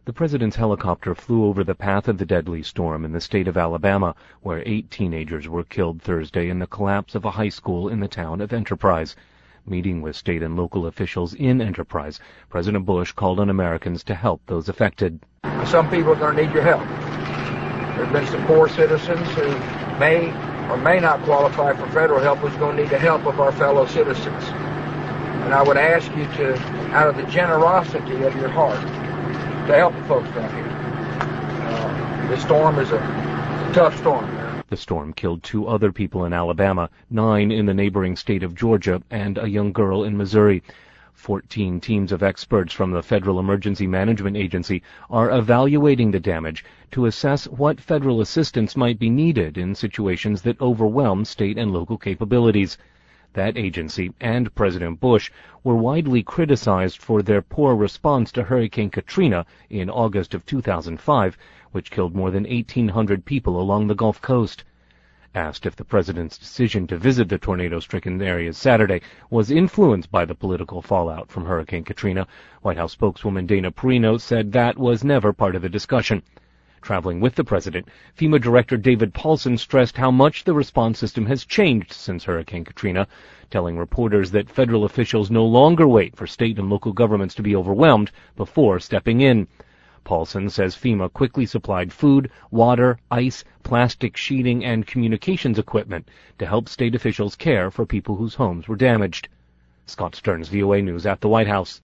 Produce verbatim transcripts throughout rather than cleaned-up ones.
The president's helicopter flew over the path of the deadly storm in the state of Alabama, where eight teenagers were killed Thursday in the collapse of a high school in the town of Enterprise. Meeting with state and local officials in Enterprise, President Bush called on Americans to help those affected. Some people are going to need your help. There have been some poor citizens who may or may not qualify for federal help who's going to need the help of our fellow citizens. And I would ask you to, out of the generosity of your heart, to help the folks down here. Uh, this storm is a, a tough storm. The storm killed two other people in Alabama, nine in the neighboring state of Georgia, and a young girl in Missouri. Fourteen teams of experts from the Federal Emergency Management Agency are evaluating the damage to assess what federal assistance might be needed in situations that overwhelm state and local capabilities. That agency and President Bush were widely criticized for their poor response to Hurricane Katrina in August of two thousand five, which killed more than eighteen hundred people along the Gulf Coast. Asked if the president's decision to visit the tornado-stricken areas Saturday was influenced by the political fallout from Hurricane Katrina, White House spokeswoman Dana Perino said that was never part of the discussion. Traveling with the president, FEMA Director David Paulson stressed how much the response system has changed since Hurricane Katrina, telling reporters that federal officials no longer wait for state and local governments to be overwhelmed before stepping in. Paulson says FEMA quickly supplied food, water, ice, plastic sheeting, and communications equipment to help state officials care for people whose homes were damaged. Scott Stearns, V O A News at the White House.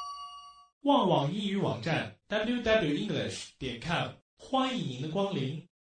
旺网英语网站 double-u double-u double-u 点 com 欢迎您的光临。